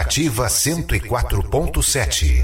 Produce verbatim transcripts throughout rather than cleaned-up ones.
Ativa cento e quatro ponto sete.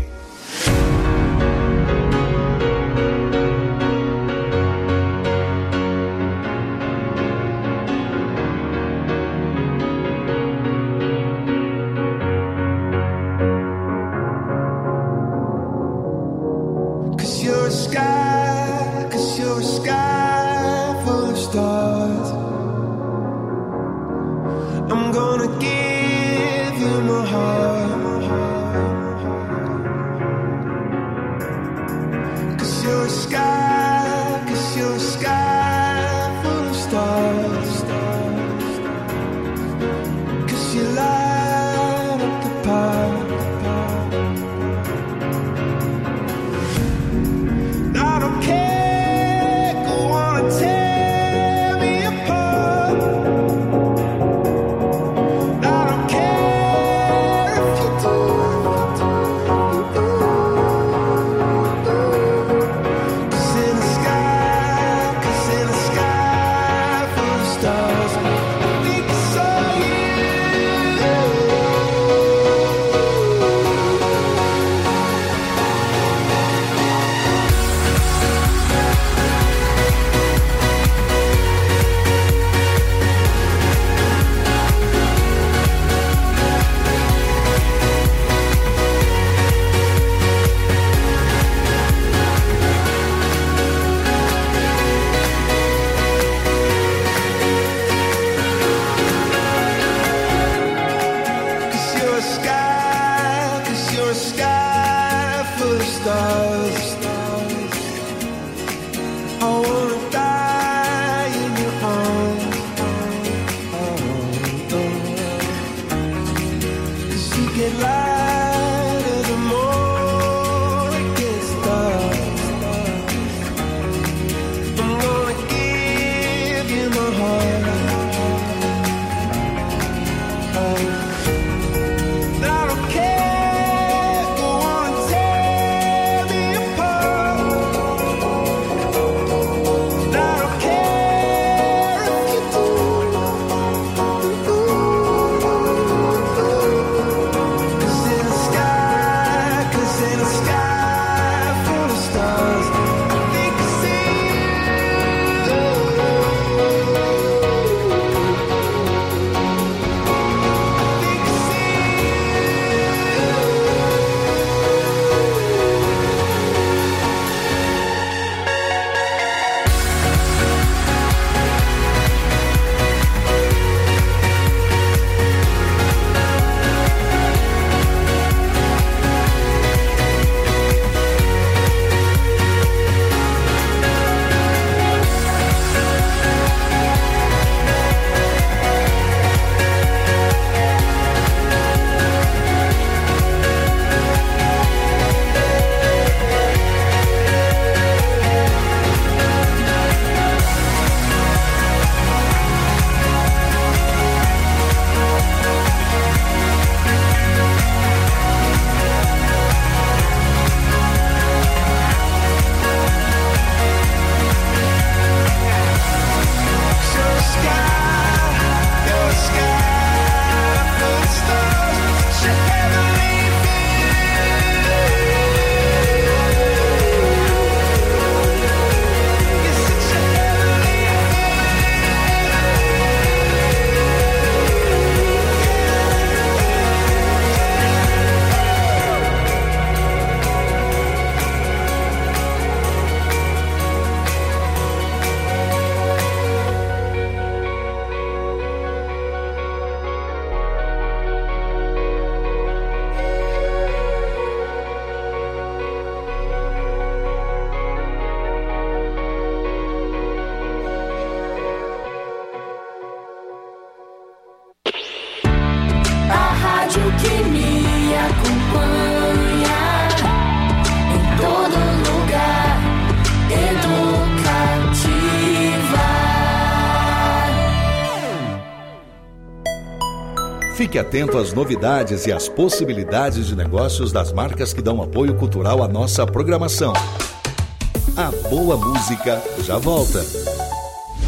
Fique atento às novidades e às possibilidades de negócios das marcas que dão apoio cultural à nossa programação. A boa música já volta.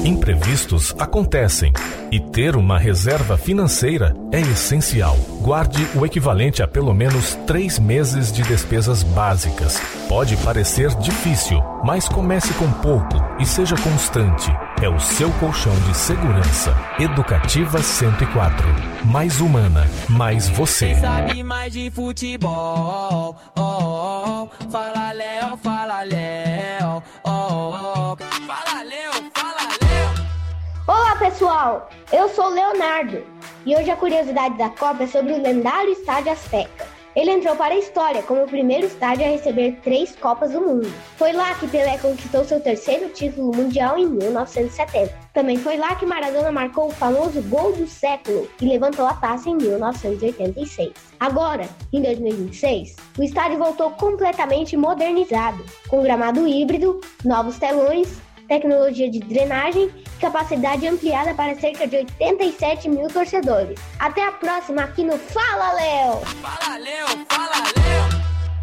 Imprevistos acontecem e ter uma reserva financeira é essencial. Guarde o equivalente a pelo menos três meses de despesas básicas. Pode parecer difícil, mas comece com pouco e seja constante. É o seu colchão de segurança. Educativa cento e quatro. Mais humana, mais você. Quem sabe mais de futebol? Oh, oh, oh. Fala Léo, fala Léo. Oh, oh. Fala Léo, fala Léo. Olá pessoal, eu sou o Leonardo e hoje a curiosidade da Copa é sobre o lendário Estádio Azteca. Ele entrou para a história como o primeiro estádio a receber três Copas do Mundo. Foi lá que Pelé conquistou seu terceiro título mundial em mil novecentos e setenta. Também foi lá que Maradona marcou o famoso gol do século e levantou a taça em mil novecentos e oitenta e seis. Agora, em dois mil e vinte e seis, o estádio voltou completamente modernizado, com gramado híbrido, novos telões, tecnologia de drenagem e capacidade ampliada para cerca de oitenta e sete mil torcedores. Até a próxima aqui no Fala Léo! Fala Léo, fala Léo!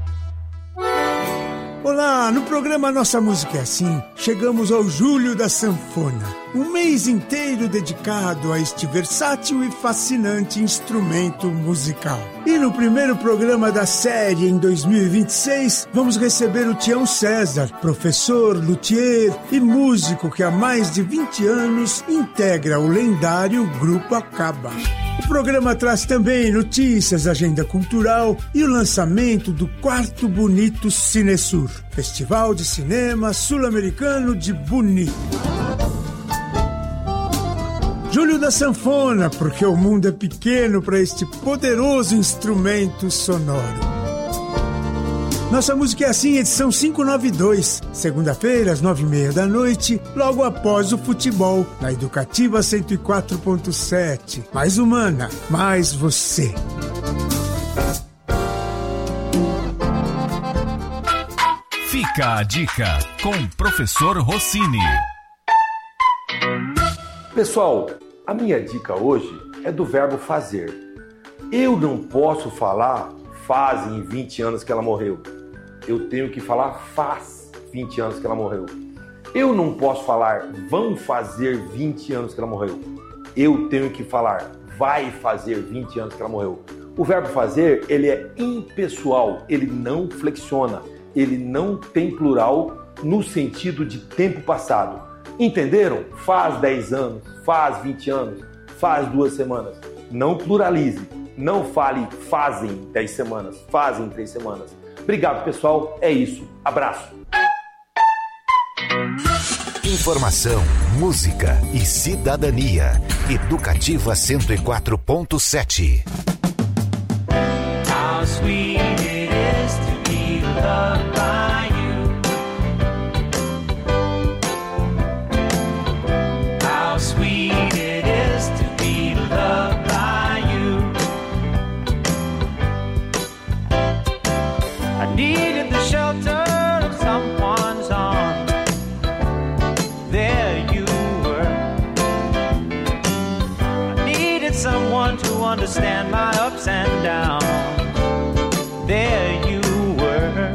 Olá, no programa Nossa Música é Assim, chegamos ao Julho da Sanfona, um mês inteiro dedicado a este versátil e fascinante instrumento musical. E no primeiro programa da série, em dois mil e vinte e seis, vamos receber o Tião César, professor, luthier e músico que há mais de vinte anos integra o lendário Grupo Acaba. O programa traz também notícias, agenda cultural e o lançamento do Quarto Bonito Cinesur, Festival de Cinema Sul-Americano de Bonito. Julho da Sanfona, porque o mundo é pequeno para este poderoso instrumento sonoro. Nossa Música é Assim, edição quinhentos e noventa e dois, segunda-feira, às nove e meia da noite, logo após o futebol, na Educativa cento e quatro ponto sete. Mais humana, mais você. Fica a dica com o professor Rossini. Pessoal, a minha dica hoje é do verbo fazer. Eu não posso falar fazem vinte anos que ela morreu. Eu tenho que falar faz vinte anos que ela morreu. Eu não posso falar vão fazer vinte anos que ela morreu. Eu tenho que falar vai fazer vinte anos que ela morreu. O verbo fazer, ele é impessoal, ele não flexiona, ele não tem plural no sentido de tempo passado. Entenderam? Faz dez anos, faz vinte anos, faz duas semanas. Não pluralize. Não fale fazem dez semanas, fazem três semanas. Obrigado, pessoal. É isso. Abraço. Informação, música e cidadania. Educativa cento e quatro ponto sete. How sweet it is to be loved by you. How sweet it is to be loved by you. I needed the shelter of someone's arms. There you were. I needed someone to understand my ups and downs. There you were.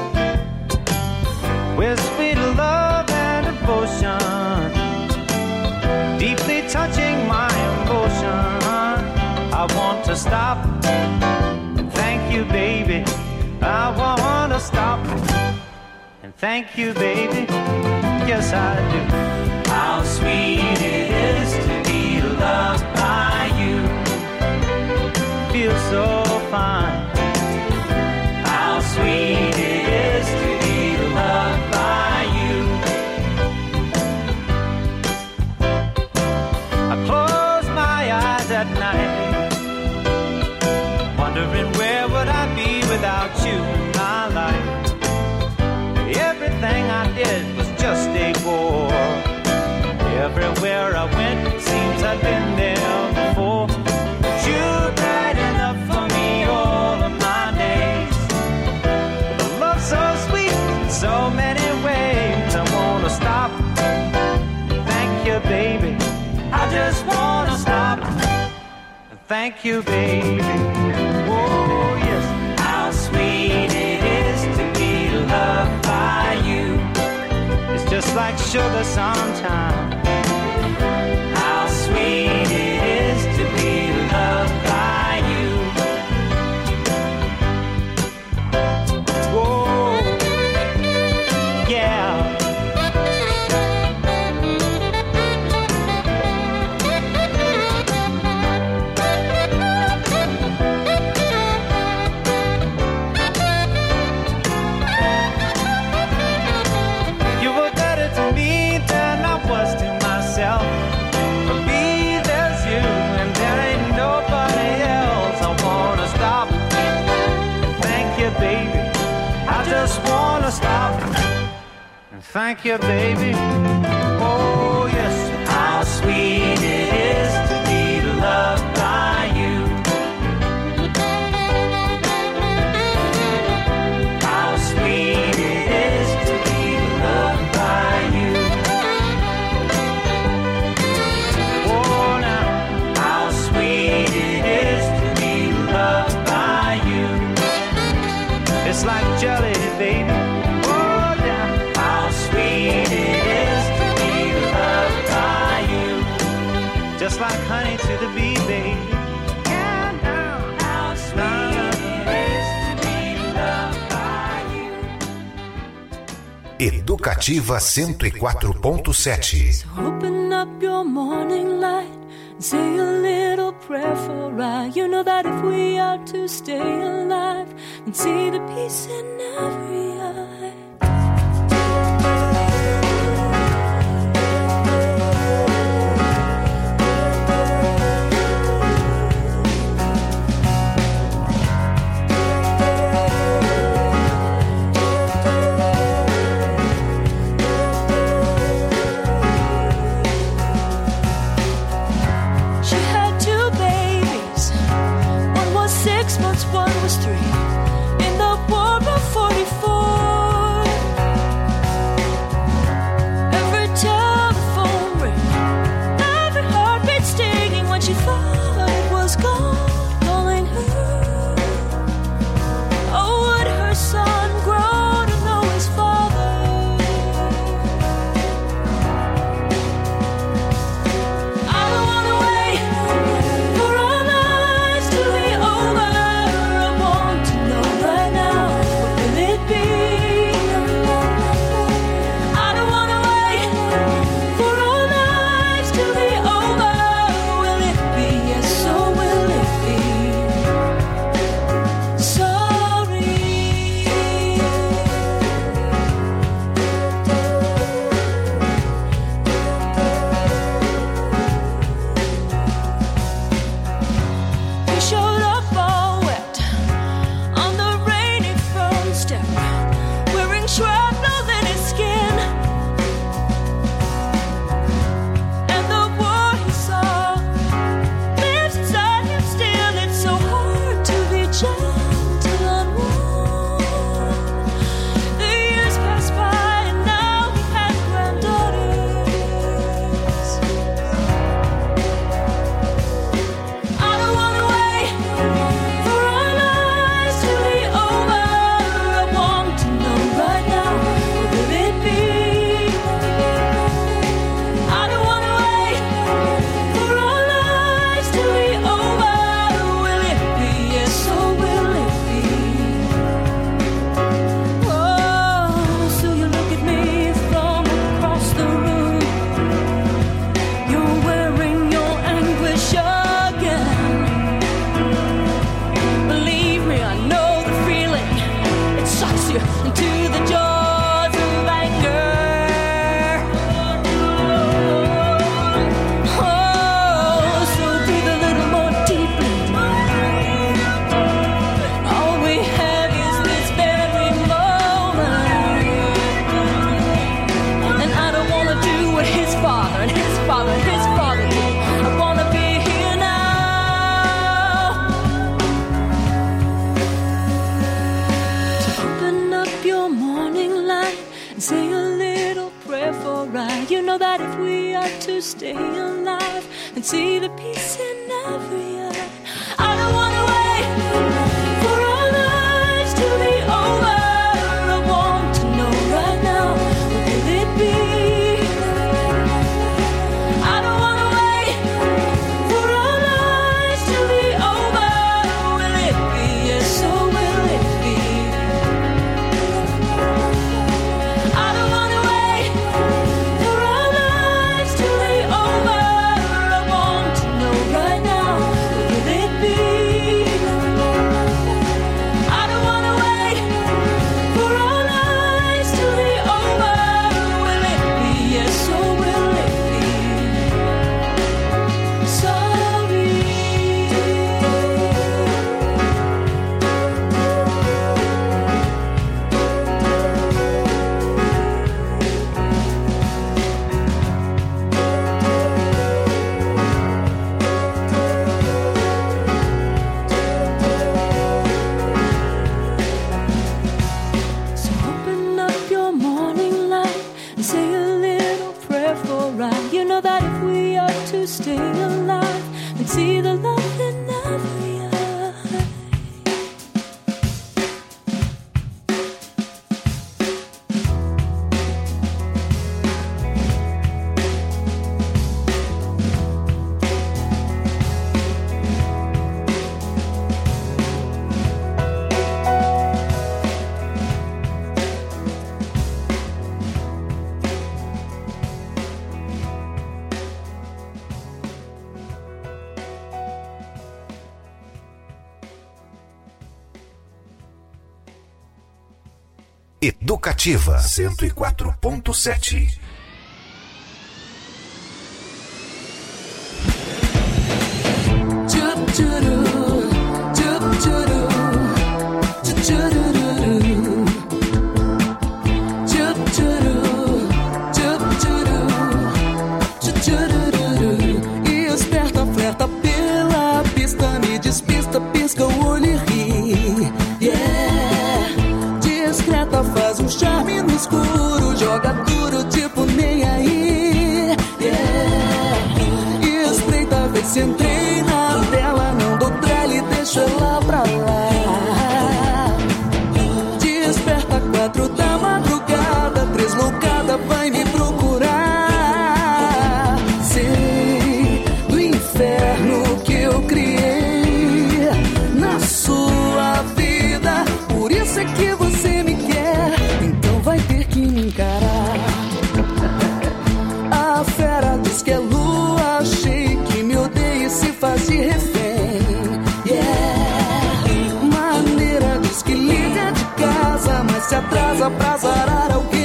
With sweet love and devotion, deeply touching my emotion. I want to stop and thank you, baby. I want to stop and thank you, baby. Yes, I do. How sweet it is to be loved by you. Feels so fine. How sweet it is to be loved by you. I close my eyes at night, wondering where would I be without you in my life. Everything I did was just a bore. Everywhere I went, it seems I've been there before. But you're bright enough for me all of my days. With a love so sweet in so many ways. I wanna stop. Thank you, baby. I just wanna stop. Thank you, baby. Oh, yes. How sweet it is to be loved by you. It's just like sugar sometimes. Thank you, baby. Oh, yes. How sweet it is to be loved by you. How sweet it is to be loved by you. Oh, now, how sweet it is to be loved by you. It's like jelly, baby. Oh, yeah. How sweet it is to be loved by you. Just like honey to the bee, baby. Yeah, now. How sweet it is to be loved by you. Educativa cento e quatro ponto sete. So open up your morning light and say a little prayer for I. You know that if we are to stay alive and see the peace in every eye. One was three in the war of forty-four. Every telephone ring, every heartbeat stinging when she thought it was God calling her. Oh, would her son grow to know his father? I don't want to wait for our lives to be over. Stay alive and see the peace in every eye. I don't want to wait for our lives to be over. I want to know right now, what will it be? I don't want to wait for our lives to be over. Will it be? Yes, so will it be? I don't want to wait for our lives to be over. I want to know right now. here for a ride. You know that if we are to stay alive and see the love in every eye. Educativa cento e quatro ponto sete. E esperta, flerta pela pista, me despista, pisca o olho e ri. Yeah. Discreta, faz um charme no escuro, joga duro, tipo nem aí. Yeah. Espreita, vê se entrei na tela, não dou trela, deixa ela pra lá. Desperta, quatro da madrugada, três loucada, vai me procurar. Sei do inferno que eu criei na sua vida, por isso é que você me quer, então vai ter que me encarar. A fera diz que é lua cheia, que me odeia e se faz de refém. Yeah. Maneira diz que liga de casa, mas se atrasa pra zarar alguém.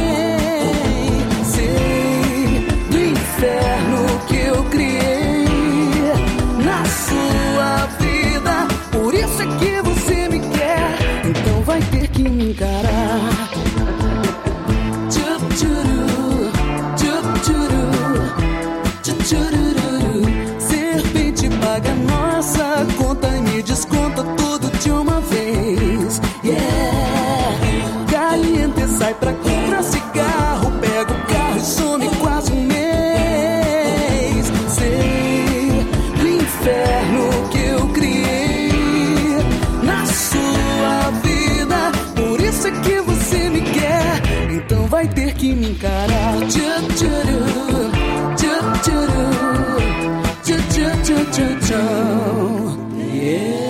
Sei do inferno que eu criei na sua vida, por isso é que você me quer, então vai ter que me encarar. Tchup, tchuru, tchup, tchuru, tchup, tchururu. Serpente paga nossa conta e me desconta tudo de uma vez. Yeah. Caliente sai pra comprar cigarro, pega o carro e some quase um mês. Sei do inferno que eu criei na sua vida, por isso é que você me quer, então vai ter que me encarar. Tchup, tchuru, tchup, tchuru, tchup, tchup, tchup, tchup, tchup. Yeah.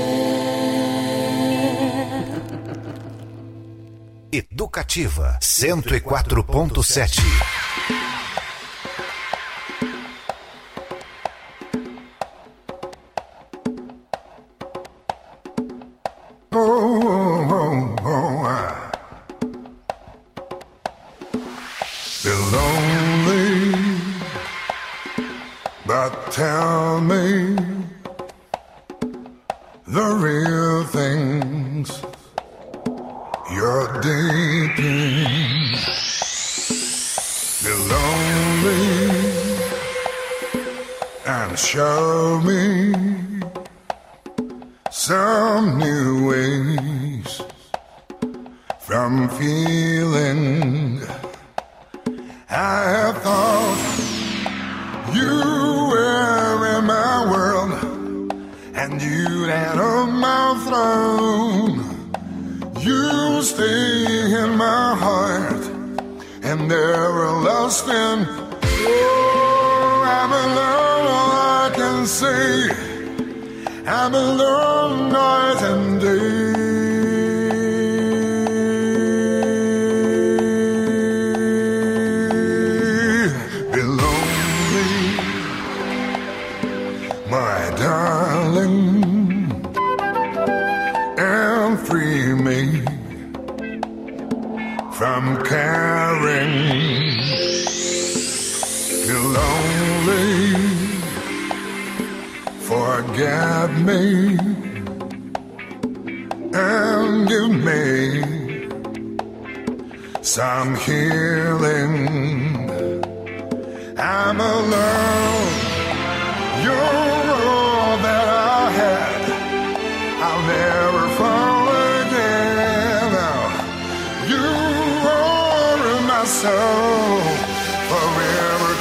Educativa cento e quatro ponto sete. Oh, oh, oh, ah. Feel lonely, but tell me the real things you're deep in. Feel lonely and show me some new ways from feeling. I have thought you were in my world and you had on my throne. You stay in my heart and never lost in. Oh, I'm alone, all I can say, I'm alone night and day. Be lonely, my darling, and free me from caring. Be lonely, forget me and give me some healing. I'm alone, you're all that I had, I'll never fall again. Now, you are in my soul forever.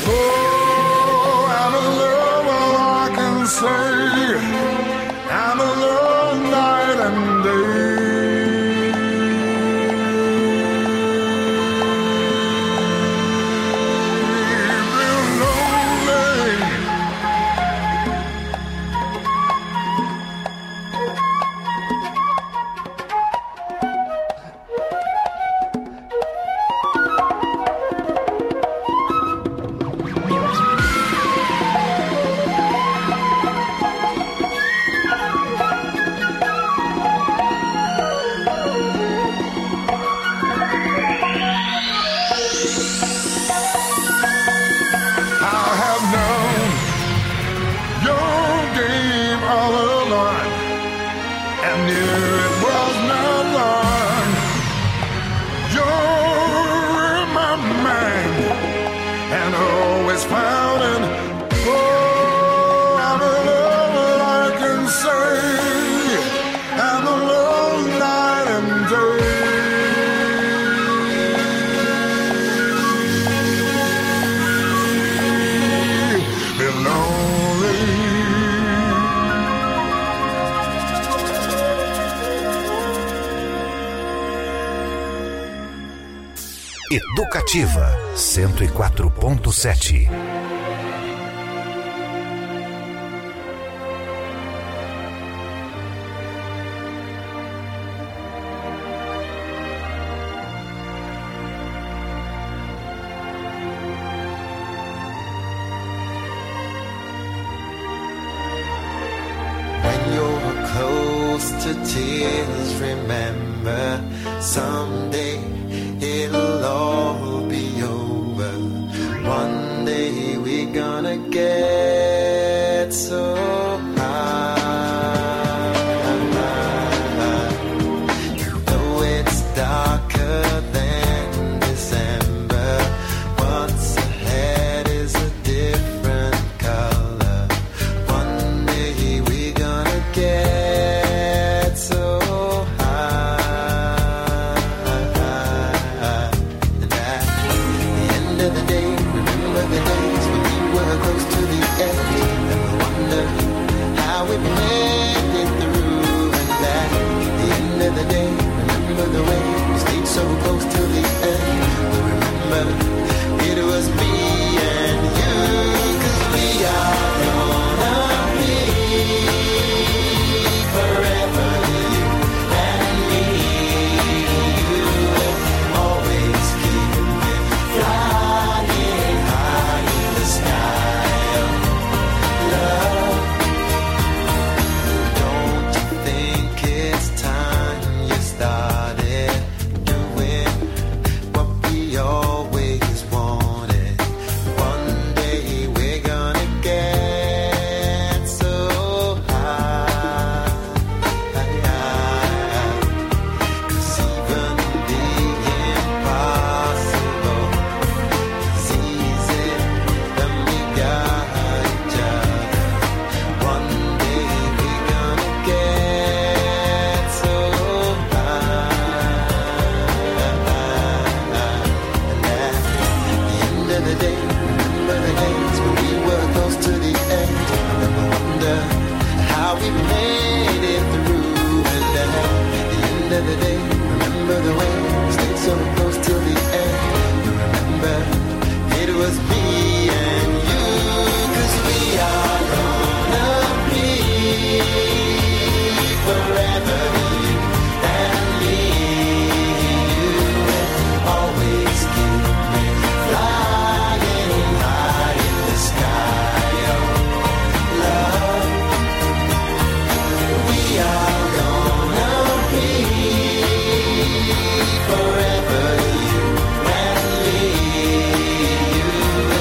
Oh, I'm in love, all I can say. I'm in love night and day. Educativa cento e quatro ponto sete. When you're close to tears, remember someday it'll all be over. One day we're gonna get so high. Though it's darker than December, what's ahead is a different color. One day we're gonna get so the day, remember the way we stayed so close till the end. But remember, it was me and you, 'cause we are gonna be forever, you and me. You will always keep me flying high in the sky of love. Don't you think it's time started doing what we always wanted? One day we're gonna get so high. 'Cause even the impossible is easy when we got each other. One day we're gonna get so the day, remember the days when we were close to the end. And I wonder how we made it through. And at the end of the day, remember the way we stayed so close till the end. You remember it was me and you, 'cause we are gonna be forever, you and me. You will always keep me flying high in the sky of love. We are gonna be forever, you and me. You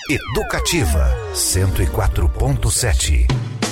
Educativa cento e quatro ponto sete.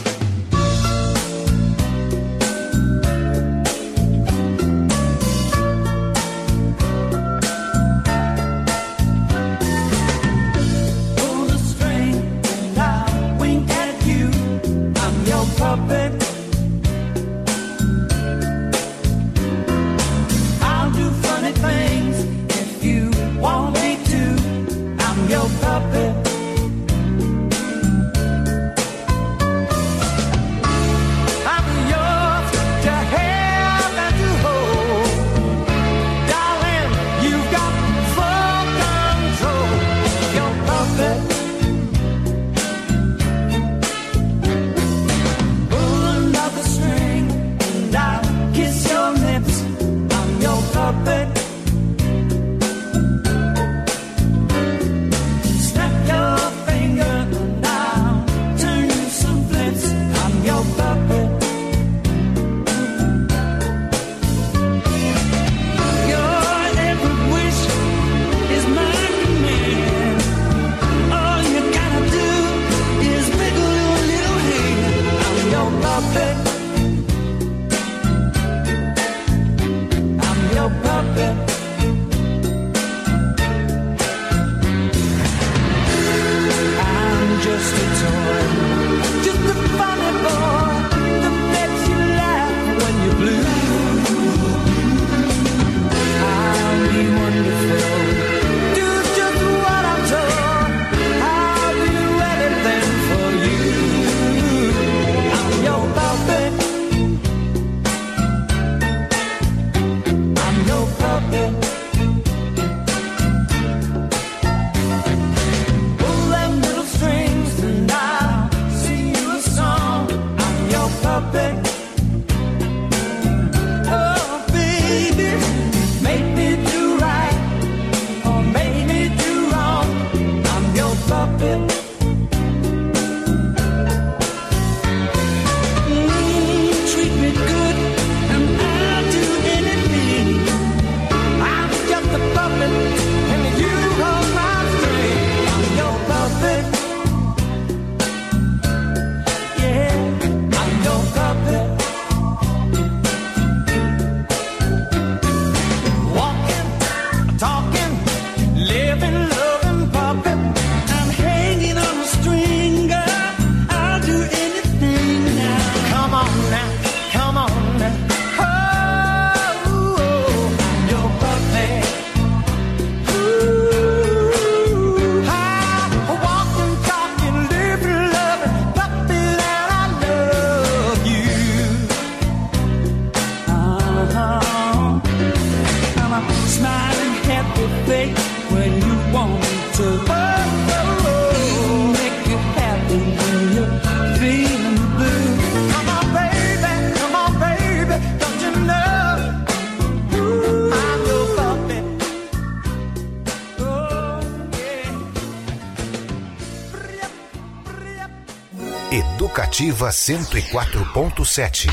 Educativa cento e quatro ponto sete.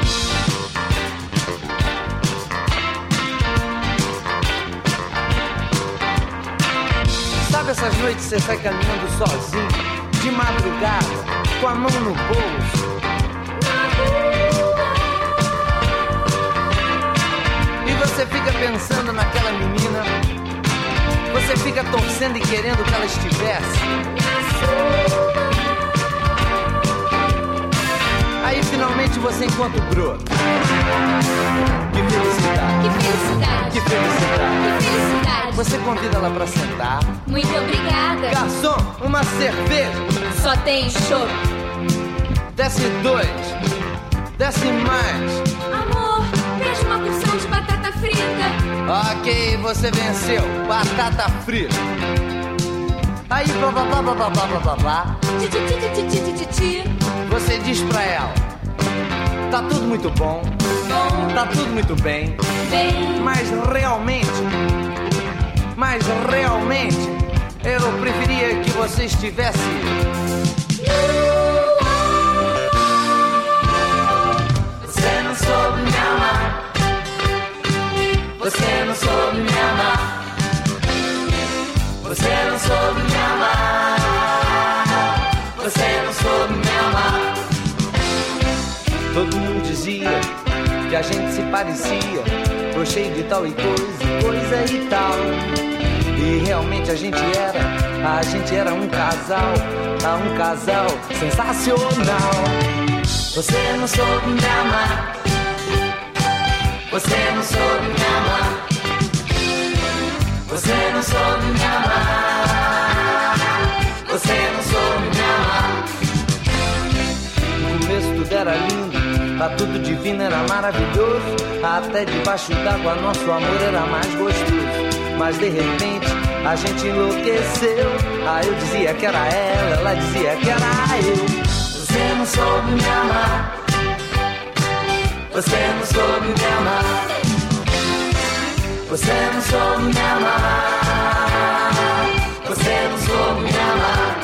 Sabe essas noites você sai caminhando sozinho, de madrugada, com a mão no bolso? E você fica pensando naquela menina, você fica torcendo e querendo que ela estivesse. Aí finalmente você encontra o broto. Que felicidade. Que felicidade. Que felicidade. Que felicidade. Você convida ela pra sentar. Muito obrigada. Garçom, uma cerveja. Só tem chopp. Desce dois. Desce mais. Amor, traz uma porção de batata frita. Ok, você venceu. Batata frita. Aí, blá blá blá blá blá blá blá blá. Ti, ti, ti, ti, ti, ti, ti, ti. Você diz pra ela: tá tudo muito bom, bom, tá tudo muito bem, bem, mas realmente, mas realmente, eu preferia que você estivesse. Você não soube me amar, você não soube me amar, você não soube me amar. Todo mundo dizia que a gente se parecia, brochei de tal e coisa, coisa e tal. E realmente a gente era, a gente era um casal, ah, um casal sensacional. Você não soube me amar, você não soube me amar, você não soube me amar, você não soube me amar. No começo tudo era lindo, lá tudo divino era maravilhoso, até debaixo d'água nosso amor era mais gostoso. Mas de repente a gente enlouqueceu, ah, eu dizia que era ela, ela dizia que era eu. Você não soube me amar, você não soube me amar, você não soube me amar, você não soube me amar.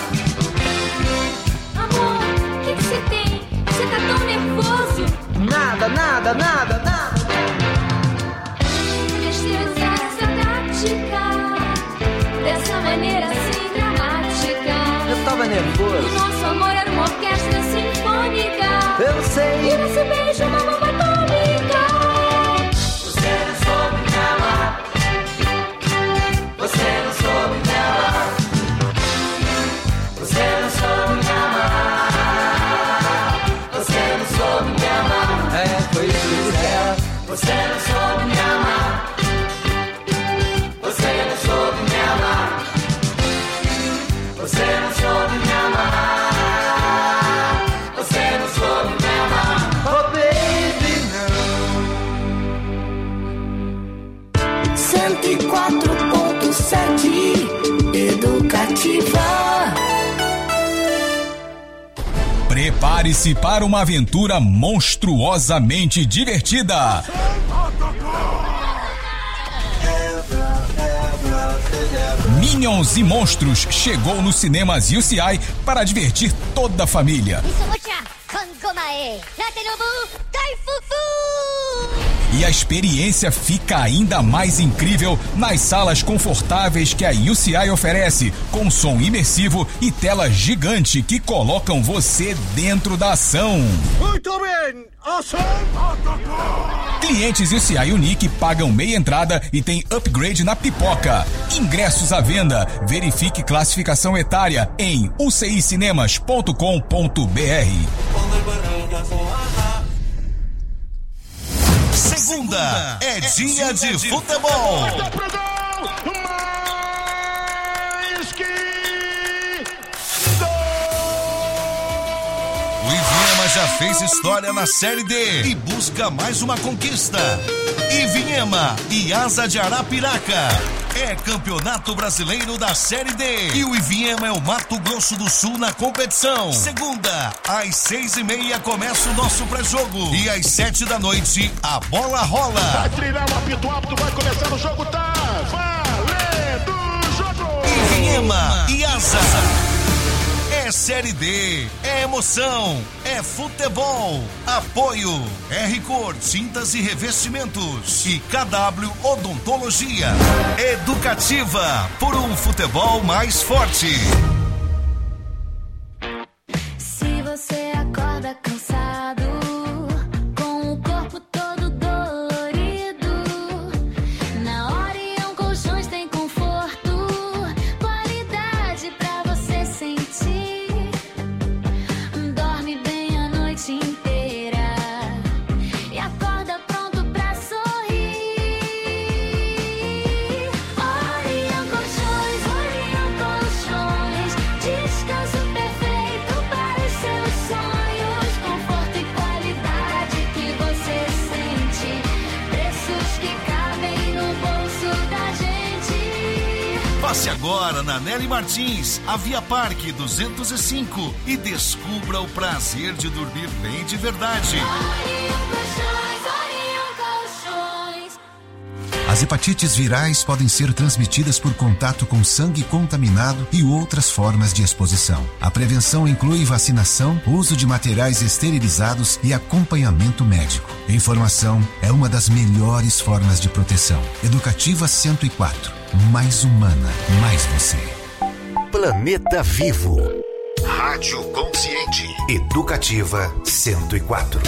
Amor, o que que você tem? Você tá tão nervoso. Nada, nada, nada, nada. Podia ser usar essa tática, dessa maneira assim dramática. Eu tava nervoso. O nosso amor era uma orquestra sinfônica. Eu sei. E nesse beijo uma bomba atômica. Você não soube me amar, você não soube me amar, você não soube me amar, você não soube me amar. É, foi isso que disseram. Você não soube me amar, você não soube me amar, você não soube me amar, você não soube me amar. Oh baby, não. cento e quatro ponto sete Educativa. Prepare-se para uma aventura monstruosamente divertida. Minions e Monstros chegou nos cinemas U C I para divertir toda a família. E a experiência fica ainda mais incrível nas salas confortáveis que a U C I oferece, com som imersivo e tela gigante que colocam você dentro da ação. Muito bem, ação! Clientes U C I Unique pagam meia entrada e tem upgrade na pipoca. Ingressos à venda. Verifique classificação etária em u c i cinemas ponto com ponto b r. Segunda é dia de futebol. O Ivinhema já fez história na Série D e busca mais uma conquista. Ivinhema e Asa de Arapiraca. É Campeonato Brasileiro da Série D e o Ivinhema é o Mato Grosso do Sul na competição. Segunda, às seis e meia começa o nosso pré-jogo e às sete da noite a bola rola. Vai trilhar o apito apto, vai começar o jogo, tá valendo o jogo. Ivinhema e Asa. É Série D, é emoção, é futebol. Apoio R-Cor Tintas e Revestimentos e K W Odontologia. Educativa, por um futebol mais forte. Se você acorda cansado, com o corpo todo dolorido, na Orion Colchões tem conforto, qualidade pra você sentir. Dorme bem a noite inteira e acorda pronto pra sorrir. Orion Colchões, Orion Colchões, descanso perfeito para os seus sonhos, conforto e qualidade que você sente, preços que cabem no bolso da gente. Passe agora na Nelly Martins, a Via Parque duzentos e cinco e descubra o prazer de dormir bem de verdade. Orion Colchões, Orion Colchões. As hepatites virais podem ser transmitidas por contato com sangue contaminado e outras formas de exposição. A prevenção inclui vacinação, uso de materiais esterilizados e acompanhamento médico. Informação é uma das melhores formas de proteção. Educativa cento e quatro. Mais humana, mais você. Planeta Vivo. Rádio Consciente. Educativa cento e quatro.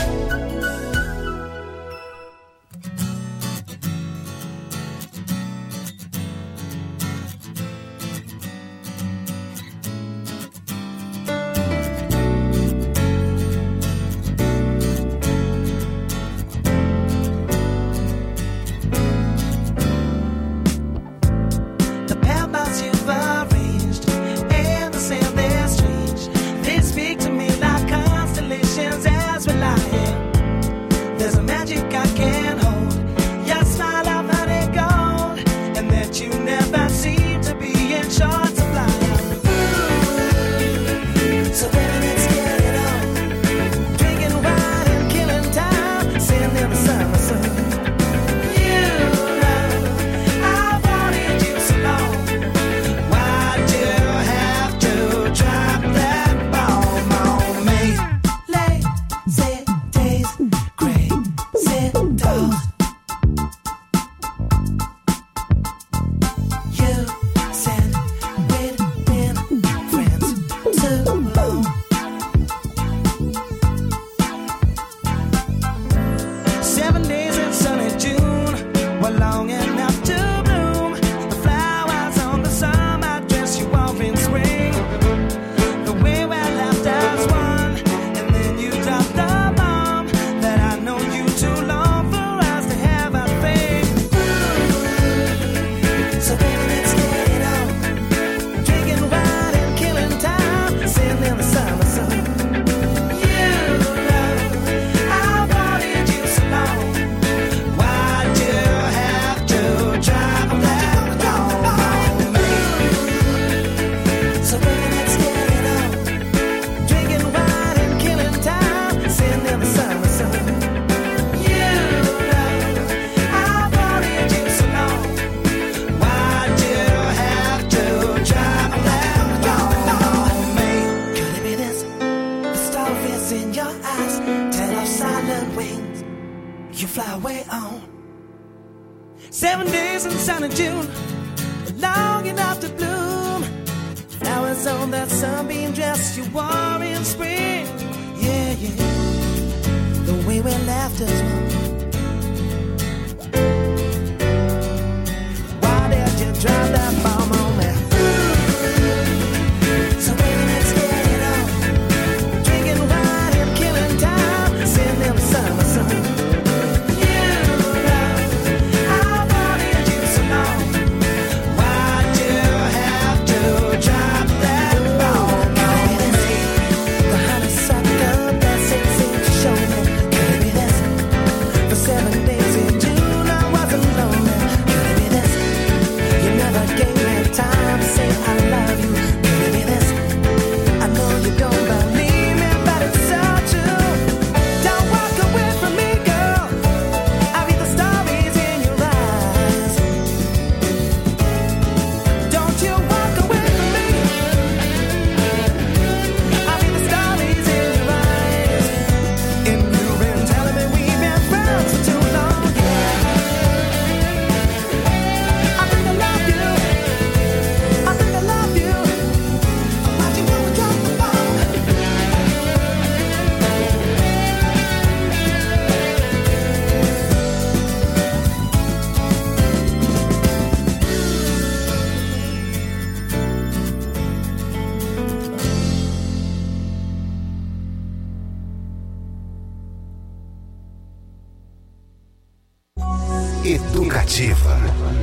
Educativa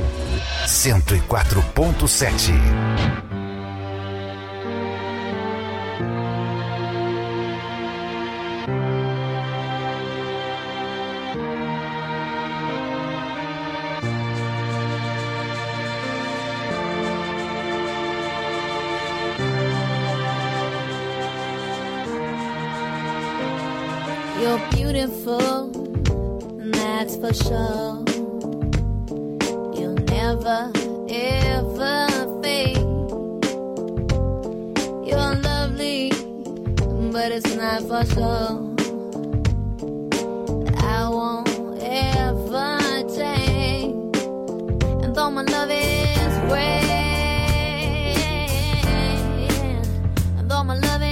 cento e quatro ponto sete. You're beautiful, and that's for sure. You'll never, ever fade. You're lovely, but it's not for sure. I won't ever change. And though my love is great, and though my love is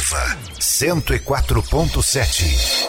Educativa cento e quatro ponto sete.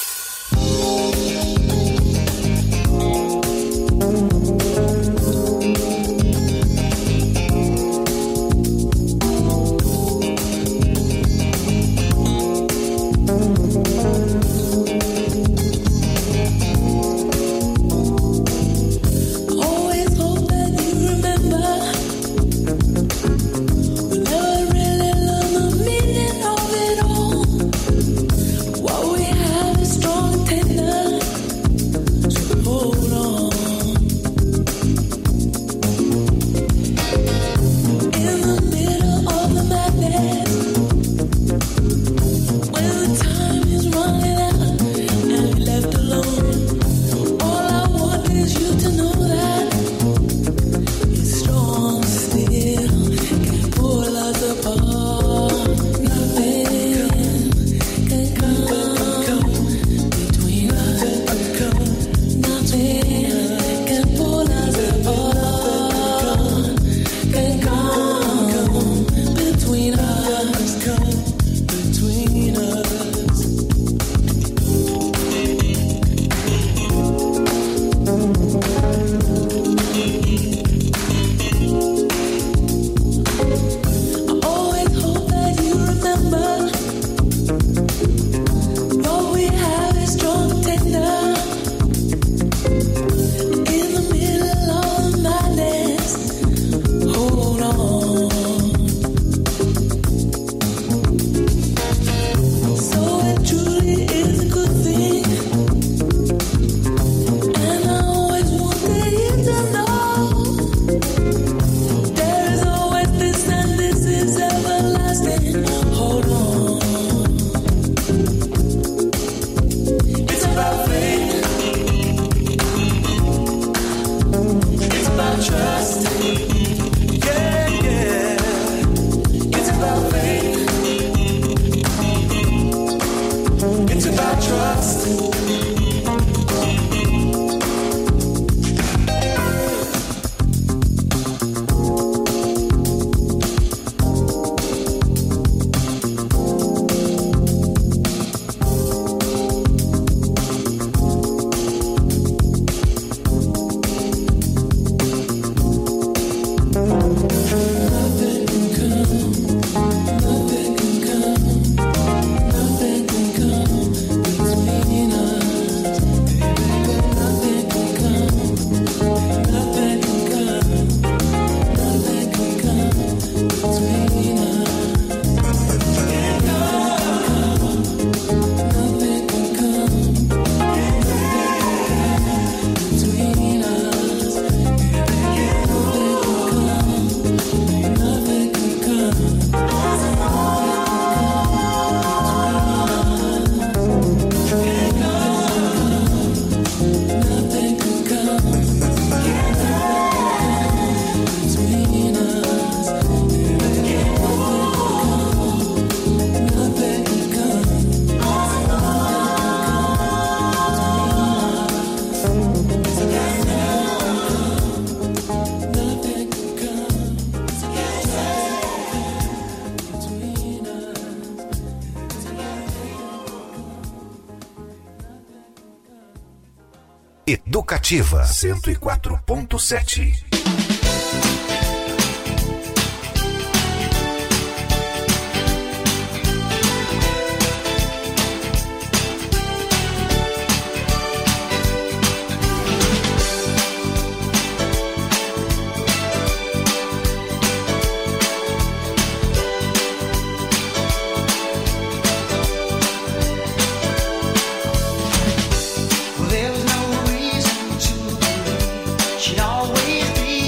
Educativa cento e quatro ponto sete. There's no reason to believe she'd always be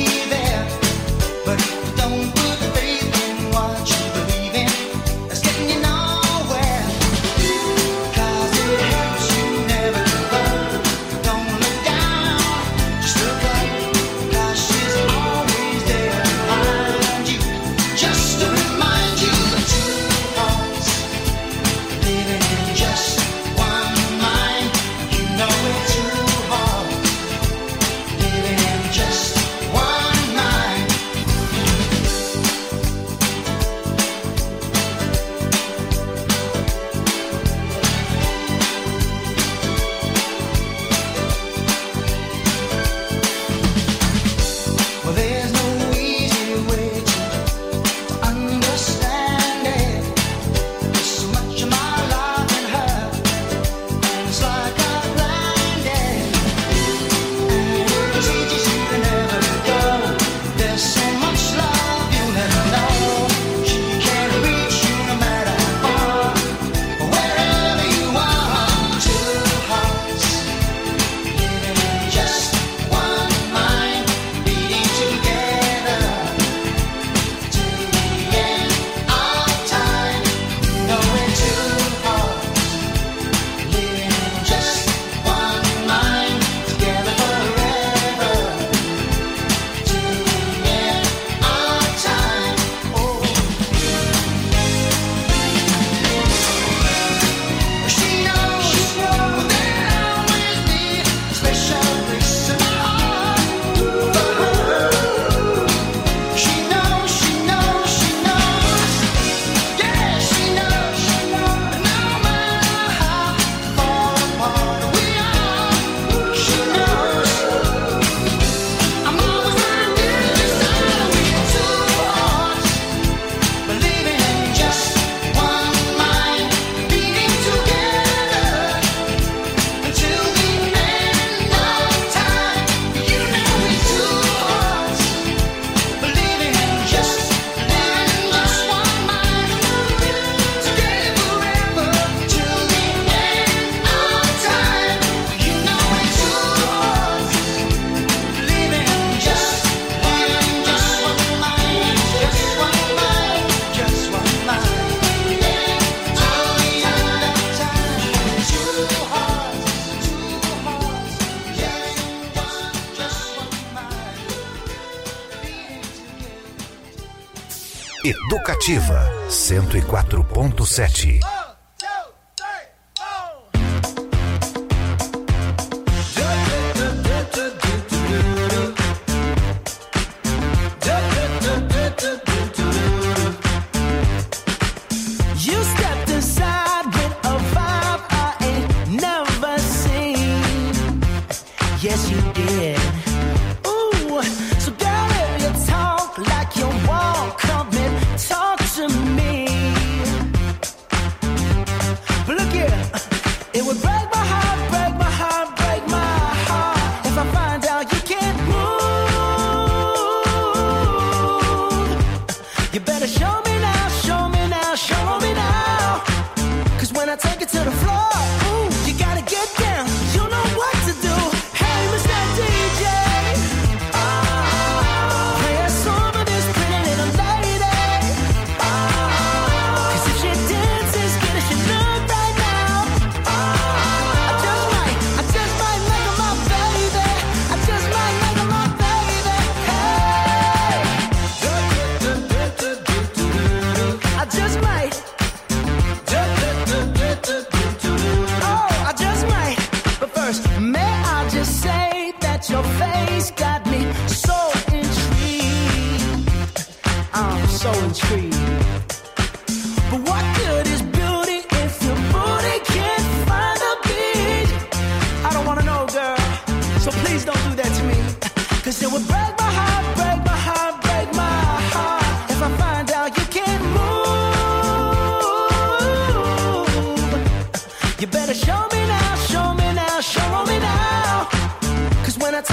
Educativa cento e quatro ponto sete. You stepped inside with a vibe I ain't never seen. Yes, you did. Ooh, so girl, if you talk like you walk, come and talk to me. But look here, it would break my heart, break my heart, break my heart if I find out you can't move. You better show me now, show me now, show me now. Cause when I take it to the floor, ooh, you gotta get down. You know what to do. Hey, Mister D J, oh, play a song for this pretty little lady. Oh, cause if she dances, get her, she look right now. Oh, I just might, I just might make her my baby. I just might make her my baby. Hey, I just might. Oh, I just might. But first, may I just say that your face got me so intrigued. I'm so intrigued. But what good is beauty if your booty can't find a beat? I don't wanna know, girl. So please don't do that to me. Cause it would break my heart.